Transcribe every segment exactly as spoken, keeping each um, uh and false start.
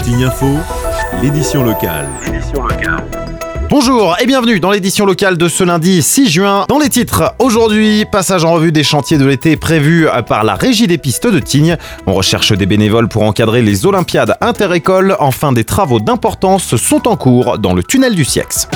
Tignes Info, l'édition locale. Bonjour et bienvenue dans l'édition locale de ce lundi six juin. Dans les titres, aujourd'hui, passage en revue des chantiers de l'été prévus par la Régie des pistes de Tignes. On recherche des bénévoles pour encadrer les Olympiades inter-écoles. Enfin, des travaux d'importance sont en cours dans le tunnel du Siex.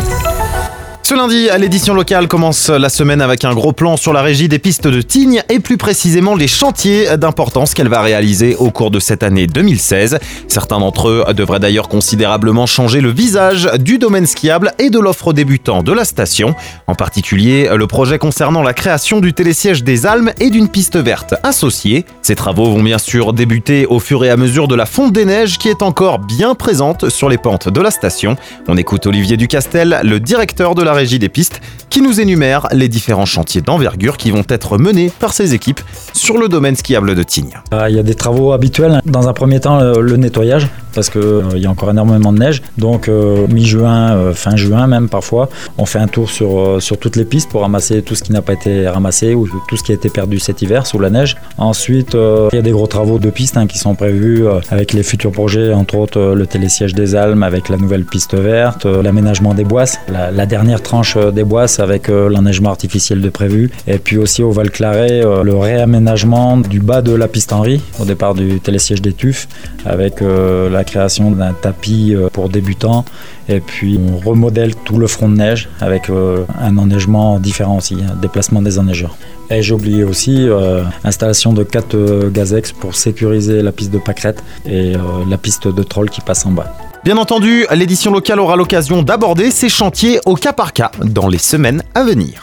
Ce lundi, l'édition locale commence la semaine avec un gros plan sur la Régie des pistes de Tignes et plus précisément les chantiers d'importance qu'elle va réaliser au cours de cette année deux mille seize. Certains d'entre eux devraient d'ailleurs considérablement changer le visage du domaine skiable et de l'offre aux débutants de la station. En particulier, le projet concernant la création du télésiège des Almes et d'une piste verte associée. Ces travaux vont bien sûr débuter au fur et à mesure de la fonte des neiges qui est encore bien présente sur les pentes de la station. On écoute Olivier Ducastel, le directeur de la Régie des pistes, qui nous énumère les différents chantiers d'envergure qui vont être menés par ces équipes sur le domaine skiable de Tignes. Il y a des travaux habituels. Dans un premier temps, le, le nettoyage, parce qu'il euh, y a encore énormément de neige. Donc euh, mi-juin, euh, fin juin même parfois, on fait un tour sur, euh, sur toutes les pistes pour ramasser tout ce qui n'a pas été ramassé ou tout ce qui a été perdu cet hiver sous la neige. Ensuite, euh, il y a des gros travaux de pistes hein, qui sont prévus euh, avec les futurs projets, entre autres euh, le télésiège des Almes avec la nouvelle piste verte, euh, l'aménagement des Boisses, la, la dernière tranche des Boisses avec euh, l'enneigement artificiel de prévu, et puis aussi au Val-Claret, euh, le réaménagement du bas de la piste Henri, au départ du télésiège des Tuffes, avec euh, la création d'un tapis euh, pour débutants, et puis on remodèle tout le front de neige avec euh, un enneigement différent aussi, un déplacement des enneigeurs. Et j'ai oublié aussi euh, installation de quatre euh, Gazex pour sécuriser la piste de pâquerette et euh, la piste de troll qui passe en bas. Bien entendu, l'édition locale aura l'occasion d'aborder ces chantiers au cas par cas dans les semaines à venir.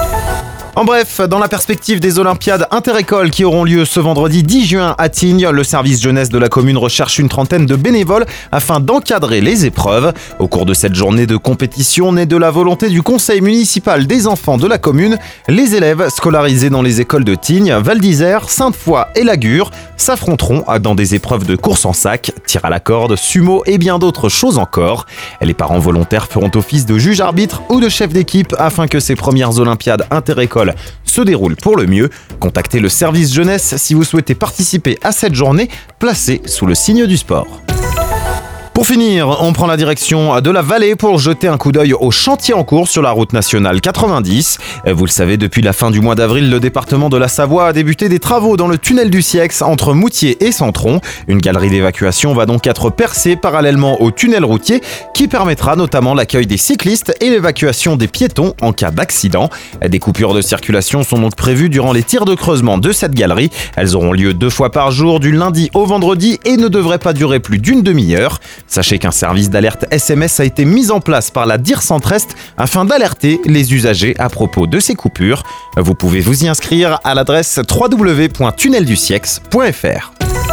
En bref, dans la perspective des Olympiades inter-écoles qui auront lieu ce vendredi dix juin à Tignes, le service jeunesse de la commune recherche une trentaine de bénévoles afin d'encadrer les épreuves. Au cours de cette journée de compétition née de la volonté du conseil municipal des enfants de la commune, les élèves scolarisés dans les écoles de Tignes, Val d'Isère, Sainte-Foy et Lagure s'affronteront dans des épreuves de course en sac, tir à la corde, sumo et bien d'autres choses encore. Les parents volontaires feront office de juge-arbitre ou de chef d'équipe afin que ces premières Olympiades inter-écoles se déroule pour le mieux. Contactez le service jeunesse si vous souhaitez participer à cette journée placée sous le signe du sport. Pour finir, on prend la direction de la vallée pour jeter un coup d'œil au chantier en cours sur la route nationale quatre-vingt-dix. Vous le savez, depuis la fin du mois d'avril, le département de la Savoie a débuté des travaux dans le tunnel du Siex entre Moutier et Centron. Une galerie d'évacuation va donc être percée parallèlement au tunnel routier qui permettra notamment l'accueil des cyclistes et l'évacuation des piétons en cas d'accident. Des coupures de circulation sont donc prévues durant les tirs de creusement de cette galerie. Elles auront lieu deux fois par jour, du lundi au vendredi, et ne devraient pas durer plus d'une demi-heure. Sachez qu'un service d'alerte S M S a été mis en place par la D I R Centre-Est afin d'alerter les usagers à propos de ces coupures. Vous pouvez vous y inscrire à l'adresse w w w point tunnel du siex point f r.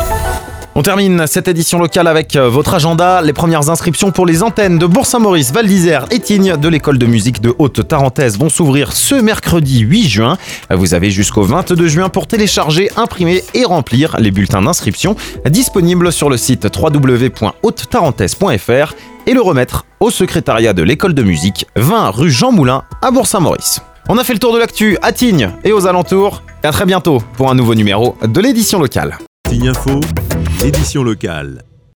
On termine cette édition locale avec votre agenda. Les premières inscriptions pour les antennes de Bourg-Saint-Maurice, Val d'Isère et Tignes de l'école de musique de Haute-Tarentaise vont s'ouvrir ce mercredi huit juin. Vous avez jusqu'au vingt-deux juin pour télécharger, imprimer et remplir les bulletins d'inscription disponibles sur le site w w w point haute tarentaise point f r et le remettre au secrétariat de l'école de musique vingt rue Jean Moulin à Bourg-Saint-Maurice. On a fait le tour de l'actu à Tignes et aux alentours. À très bientôt pour un nouveau numéro de l'édition locale. Tignes Info, l'édition locale.